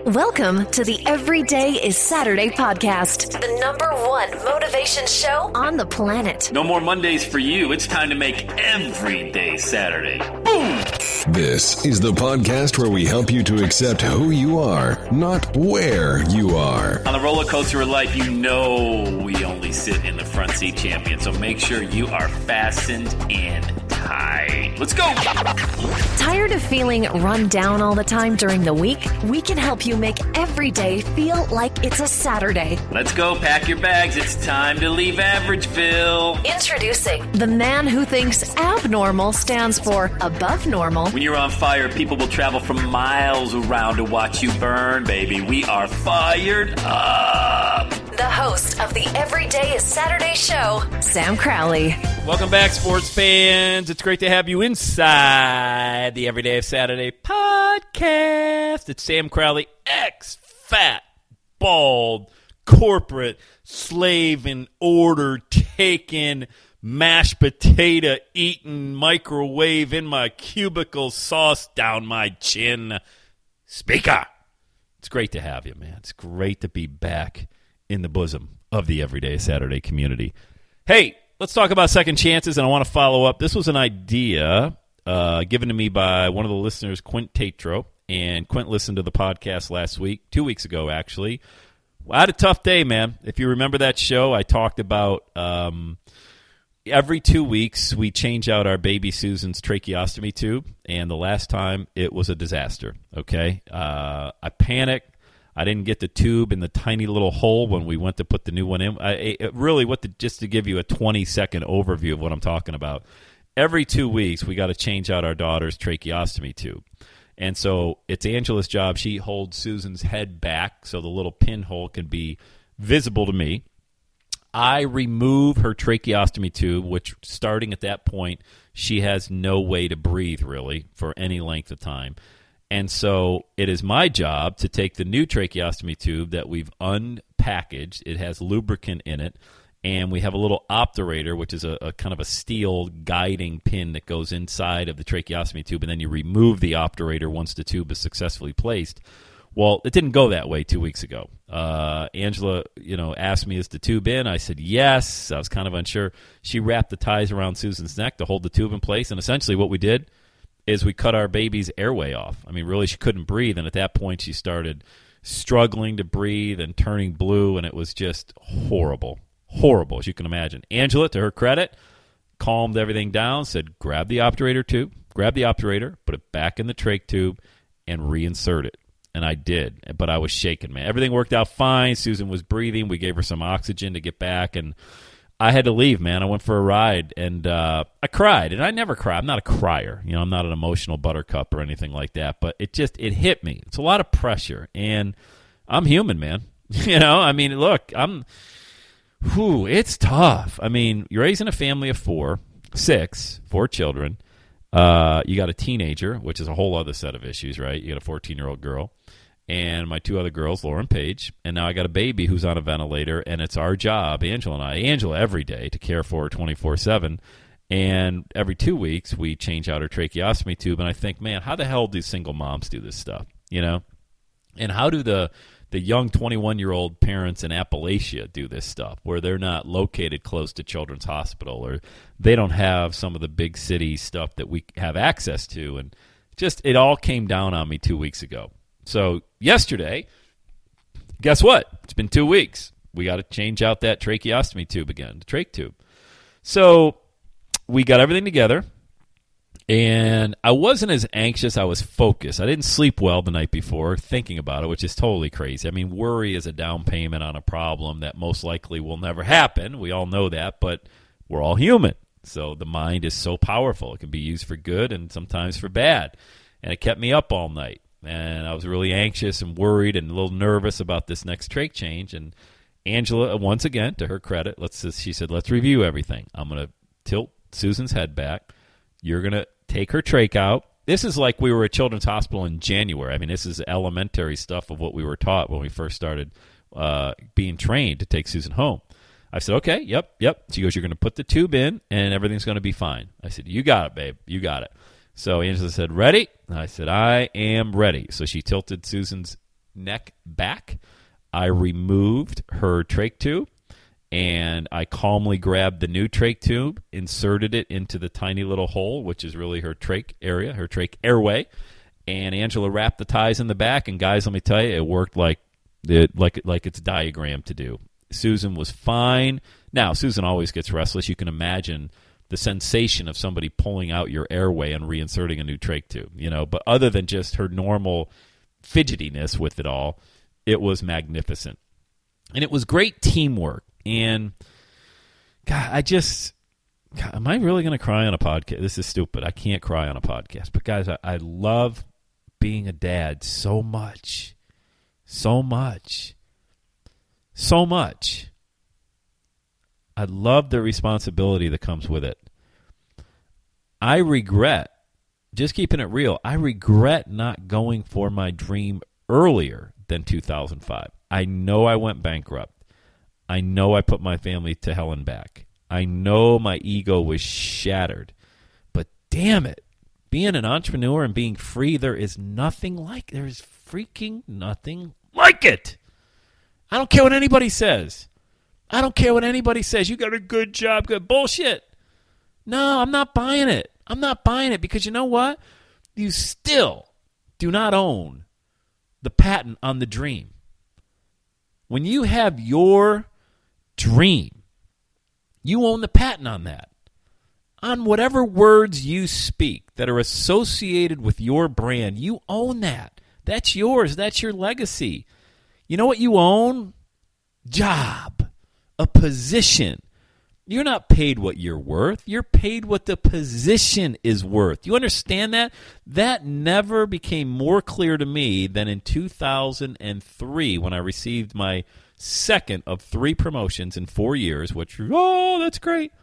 Welcome to the Everyday is Saturday podcast, the #1 motivation show on the planet. No more Mondays for you. It's time to make every day Saturday. Boom! This is the podcast where we help you to accept who you are, not where you are. On the roller coaster of life, you know we only sit in the front seat, champion. So make sure you are fastened in tight. Let's go! Tired of feeling run down all the time during the week? We can help you make every day feel like it's a Saturday. Let's go. Pack your bags. It's time to leave Averageville. Introducing the man who thinks abnormal stands for above normal. When you're on fire, people will travel from miles around to watch you burn, baby. We are fired up. The host of the Everyday is Saturday show, Sam Crowley. Welcome back, sports fans. It's great to have you inside the Everyday is Saturday podcast. It's Sam Crowley, ex-fat, bald, corporate, slave in order, taken, mashed potato eating, microwave in my cubicle, sauce down my chin. Speaker. It's great to have you, man. It's great to be back in the bosom of the Everyday Saturday community. Hey, let's talk about second chances, and I want to follow up. This was an idea given to me by one of the listeners, Quint Tatro, and Quint listened to the podcast last week, 2 weeks ago, actually. I had a tough day, man. If you remember that show, I talked about every 2 weeks we change out our baby Susan's tracheostomy tube, and the last time it was a disaster, okay? I panicked. I didn't get the tube in the tiny little hole when we went to put the new one in. Just to give you a 20-second overview of what I'm talking about, every 2 weeks we got to change out our daughter's tracheostomy tube. And so it's Angela's job. She holds Susan's head back so the little pinhole can be visible to me. I remove her tracheostomy tube, which starting at that point, she has no way to breathe really for any length of time. And so it is my job to take the new tracheostomy tube that we've unpackaged. It has lubricant in it, and we have a little obturator, which is a kind of a steel guiding pin that goes inside of the tracheostomy tube, and then you remove the obturator once the tube is successfully placed. Well, it didn't go that way 2 weeks ago. Angela, asked me, is the tube in? I said yes. I was kind of unsure. She wrapped the ties around Susan's neck to hold the tube in place, and essentially what we did is we cut our baby's airway off. I mean, really, she couldn't breathe, and at that point, she started struggling to breathe and turning blue, and it was just horrible, as you can imagine. Angela, to her credit, calmed everything down, said, grab the obturator, put it back in the trach tube, and reinsert it. And I did, but I was shaking, man. Everything worked out fine. Susan was breathing. We gave her some oxygen to get back, and I had to leave, man. I went for a ride, and I cried. And I never cry. I'm not a crier. I'm not an emotional buttercup or anything like that. But it hit me. It's a lot of pressure, and I'm human, man. Look, it's tough. I mean, you're raising a family of four children. You got a teenager, which is a whole other set of issues, right? You got a 14-year-old girl. And my two other girls, Laura and Paige, and now I got a baby who's on a ventilator, and it's our job, Angela every day, to care for her 24/7. And every 2 weeks, we change out her tracheostomy tube, and I think, man, how the hell do single moms do this stuff, And how do the young 21-year-old parents in Appalachia do this stuff, where they're not located close to Children's Hospital, or they don't have some of the big city stuff that we have access to? And it all came down on me 2 weeks ago. So yesterday, guess what? It's been 2 weeks. We got to change out that tracheostomy tube again, the trach tube. So we got everything together, and I wasn't as anxious. I was focused. I didn't sleep well the night before thinking about it, which is totally crazy. I mean, worry is a down payment on a problem that most likely will never happen. We all know that, but we're all human. So the mind is so powerful. It can be used for good and sometimes for bad. And it kept me up all night. And I was really anxious and worried and a little nervous about this next trach change. And Angela, once again, to her credit, she said, let's review everything. I'm going to tilt Susan's head back. You're going to take her trach out. This is like we were at Children's Hospital in January. I mean, this is elementary stuff of what we were taught when we first started being trained to take Susan home. I said, okay, yep. She goes, you're going to put the tube in, and everything's going to be fine. I said, you got it, babe. You got it. So Angela said, ready? And I said, I am ready. So she tilted Susan's neck back. I removed her trach tube, and I calmly grabbed the new trach tube, inserted it into the tiny little hole, which is really her trach area, her trach airway, and Angela wrapped the ties in the back, and guys, let me tell you, it worked like it's diagrammed to do. Susan was fine. Now, Susan always gets restless. You can imagine the sensation of somebody pulling out your airway and reinserting a new trach tube, But other than just her normal fidgetiness with it all, it was magnificent. And it was great teamwork. And, God, am I really going to cry on a podcast? This is stupid. I can't cry on a podcast. But, guys, I love being a dad so much. So much. So much. I love the responsibility that comes with it. I regret, just keeping it real, I regret not going for my dream earlier than 2005. I know I went bankrupt. I know I put my family to hell and back. I know my ego was shattered. But damn it, being an entrepreneur and being free, there is freaking nothing like it. I don't care what anybody says. I don't care what anybody says. You got a good job, good bullshit. No, I'm not buying it. I'm not buying it because you know what? You still do not own the patent on the dream. When you have your dream, you own the patent on that. On whatever words you speak that are associated with your brand, you own that. That's yours. That's your legacy. You know what you own? Job. A position. You're not paid what you're worth. You're paid what the position is worth. You understand that? That never became more clear to me than in 2003 when I received my second of 3 promotions in 4 years, which, that's great.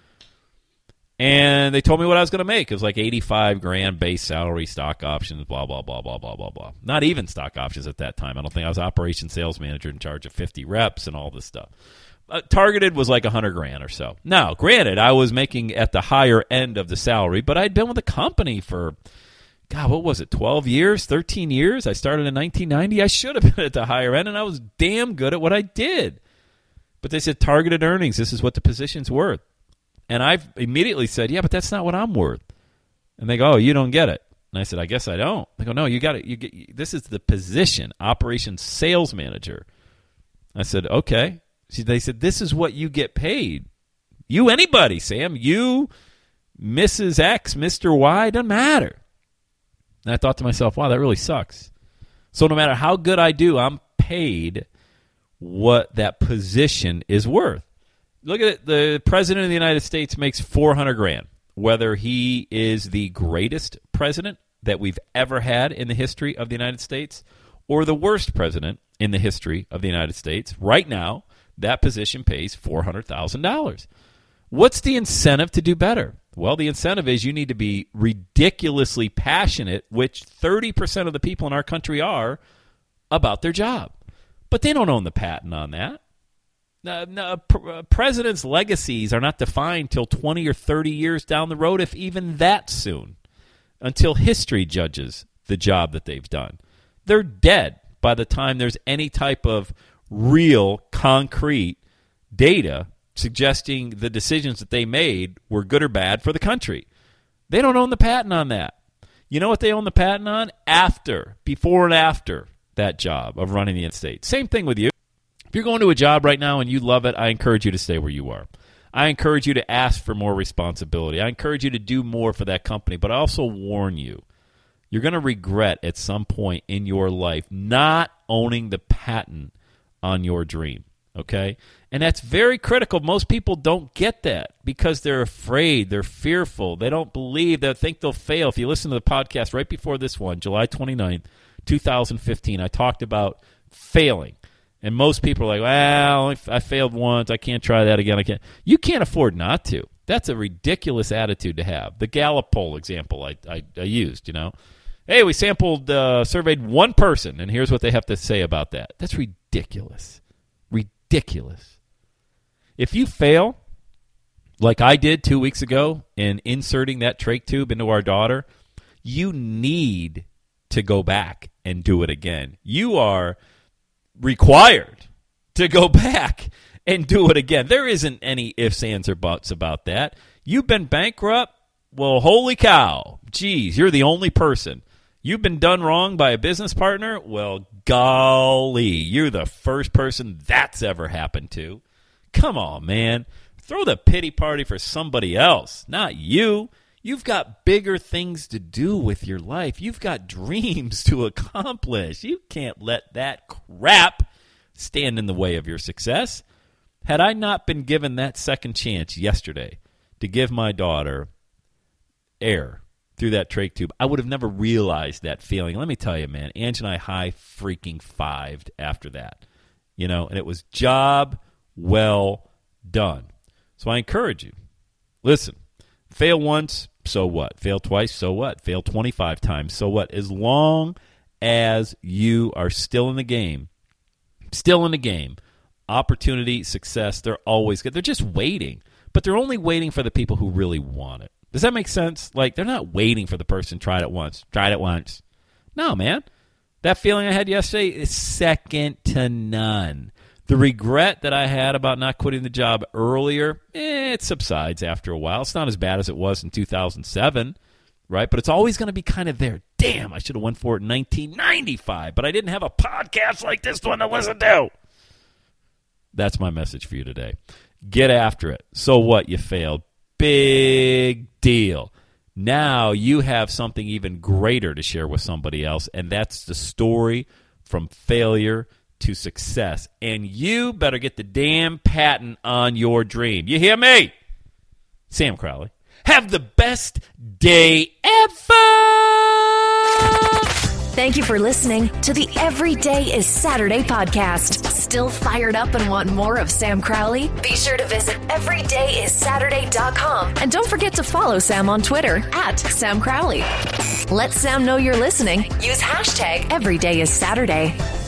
And they told me what I was going to make. It was like $85,000 base salary, stock options, blah, blah, blah, blah, blah, blah, blah. Not even stock options at that time. I don't think I was operations sales manager in charge of 50 reps and all this stuff. Targeted was like $100,000 or so. Now, granted, I was making at the higher end of the salary, but I'd been with the company for, what was it, 12 years, 13 years? I started in 1990. I should have been at the higher end, and I was damn good at what I did. But they said targeted earnings, this is what the position's worth. And I immediately said, yeah, but that's not what I'm worth. And they go, oh, you don't get it. And I said, I guess I don't. They go, no, you got it. This is the position, operations sales manager. I said, okay. They said, this is what you get paid. You, anybody, Sam. You, Mrs. X, Mr. Y, doesn't matter. And I thought to myself, wow, that really sucks. So no matter how good I do, I'm paid what that position is worth. Look at it. The president of the United States makes $400,000. Whether he is the greatest president that we've ever had in the history of the United States or the worst president in the history of the United States, right now, that position pays $400,000. What's the incentive to do better? Well, the incentive is you need to be ridiculously passionate, which 30% of the people in our country are, about their job. But they don't own the patent on that. Presidents' legacies are not defined till 20 or 30 years down the road, if even that soon, until history judges the job that they've done. They're dead by the time there's any type of real, concrete data suggesting the decisions that they made were good or bad for the country. They don't own the patent on that. You know what they own the patent on? Before and after that job of running the United States. Same thing with you. If you're going to a job right now and you love it, I encourage you to stay where you are. I encourage you to ask for more responsibility. I encourage you to do more for that company, but I also warn you, you're going to regret at some point in your life not owning the patent on your dream, okay? And that's very critical. Most people don't get that because they're afraid, they're fearful, they don't believe, they think they'll fail. If you listen to the podcast right before this one, July 29th, 2015, I talked about failing. And most people are like, well, I failed once, I can't try that again. You can't afford not to. That's a ridiculous attitude to have. The Gallup poll example I used, Hey, we surveyed one person, and here's what they have to say about that. That's ridiculous. Ridiculous. If you fail, like I did 2 weeks ago in inserting that trach tube into our daughter, you need to go back and do it again. You are required to go back and do it again. There isn't any ifs, ands, or buts about that. You've been bankrupt? Well, holy cow. Geez, you're the only person. You've been done wrong by a business partner? Well, golly, you're the first person that's ever happened to. Come on, man. Throw the pity party for somebody else, not you. You've got bigger things to do with your life. You've got dreams to accomplish. You can't let that crap stand in the way of your success. Had I not been given that second chance yesterday to give my daughter air through that trach tube, I would have never realized that feeling. Let me tell you, man, Ange and I high freaking fived after that. And it was job well done. So I encourage you, listen, fail once, so what? Fail twice, so what? Fail 25 times, so what? As long as you are still in the game, opportunity, success, they're always good. They're just waiting, but they're only waiting for the people who really want it. Does that make sense? Like, they're not waiting for the person tried it once. No, man. That feeling I had yesterday is second to none. The regret that I had about not quitting the job earlier, it subsides after a while. It's not as bad as it was in 2007, right? But it's always going to be kind of there. Damn, I should have went for it in 1995, but I didn't have a podcast like this one to listen to. That's my message for you today. Get after it. So what? You failed. Big deal. Now you have something even greater to share with somebody else, and that's the story from failure to success. And you better get the damn patent on your dream. You hear me? Sam Crowley. Have the best day ever! Thank you for listening to the Every Day is Saturday podcast. Still fired up and want more of Sam Crowley? Be sure to visit everydayissaturday.com. And don't forget to follow Sam on Twitter @Sam Crowley. Let Sam know you're listening. Use hashtag EverydayIsSaturday.